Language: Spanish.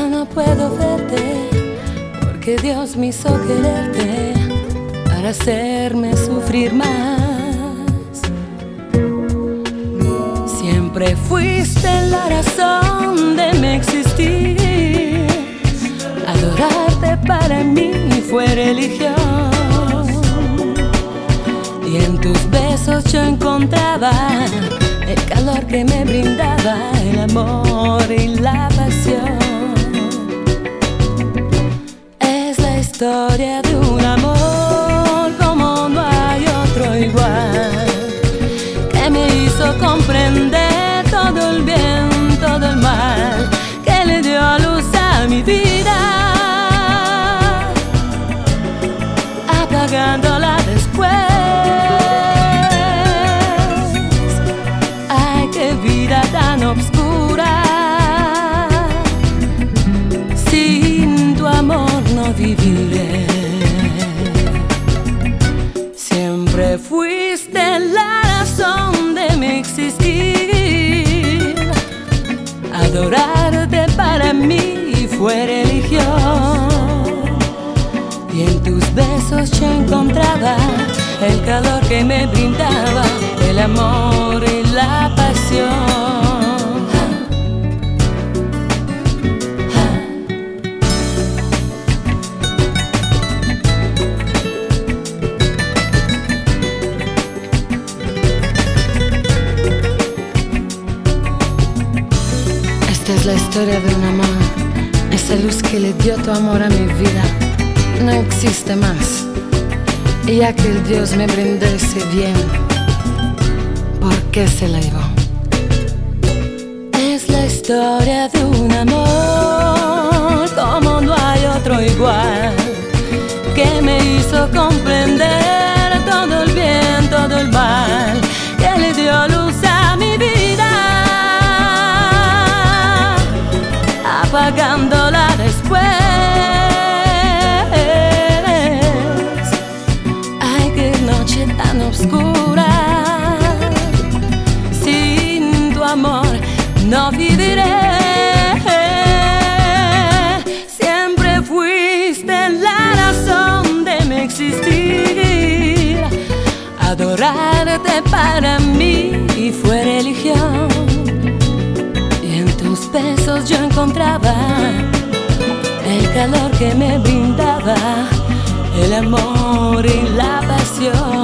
no puedo verte, porque Dios me hizo quererte para hacerme sufrir más. Siempre fuiste la razón de mi existir. Adorarte para mí fue religión. Y en tus besos yo encontraba el calor que me brindaba el amor y la pasión. Es la historia de un amor como no hay otro igual, que me hizo comprender todo el bien, todo el mal, que le dio luz a mi vida, apagándola después. Ay, qué vida tan obscura, sin tu amor no viviré. Siempre fuiste la razón de mi existir. Adorarte para mí fue religión. Y en tus besos yo encontraba el calor que me brindaba el amor y la pasión. Esta es la historia de un amor, esa luz que le dio tu amor a mi vida. No existe más, y ya que el Dios me brindó ese bien, ¿por qué se la llevó? Es la historia de un amor como no hay otro igual, que me hizo comprender todo el bien, todo el mal, que le dio luz a mi vida, apagándola después. Tan oscura, sin tu amor no viviré. Siempre fuiste la razón de mi existir. Adorarte para mí fue religión. Y en tus besos yo encontraba el calor que me brindaba el amor y la pasión.